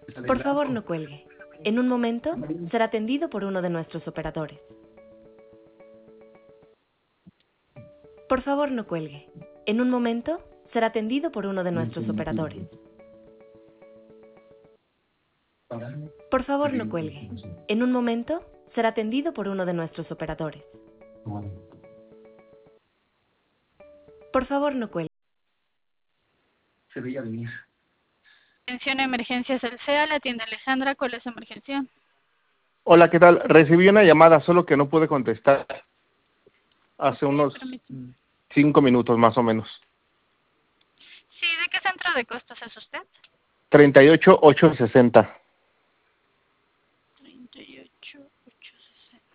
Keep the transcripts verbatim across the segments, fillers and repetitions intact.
Por favor, no cuelgue. En un momento será atendido por uno de nuestros operadores. Por favor, no cuelgue. En un momento será atendido por uno de nuestros operadores. Por favor, no cuelgue. En un momento será atendido por uno de nuestros operadores. Por favor, no cuelgue. Se veía venir. Atención a emergencias del C E A, la tienda Alejandra, ¿cuál es su emergencia? Hola, ¿qué tal? Recibí una llamada, solo que no pude contestar hace Ok, unos permítame. cinco minutos más o menos. Sí, ¿de qué centro de costos es usted? treinta y ocho ochocientos sesenta. treinta y ocho ochocientos sesenta.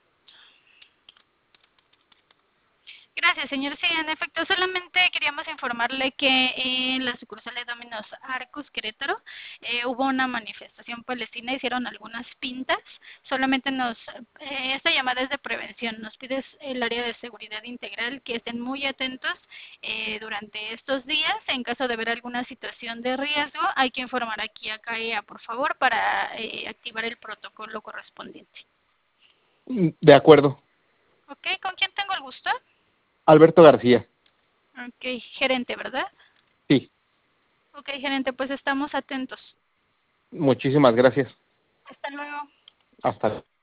Gracias, señor. Sí, en efecto, solamente queríamos informarle que en la sucursal de Domino's Arcus Querétaro eh, hubo una manifestación palestina, hicieron algunas pintas. Solamente nos, eh, esta llamada es de prevención, nos pide el área de seguridad integral que estén muy atentos eh, durante estos días. En caso de ver alguna situación de riesgo, hay que informar aquí a C A E A, por favor, para eh, activar el protocolo correspondiente. De acuerdo. Ok, ¿con quién tengo el gusto? Alberto García. Ok, gerente, ¿verdad? Sí, Ok, gerente, pues estamos atentos. muchísimas gracias. Hasta luego. Hasta luego.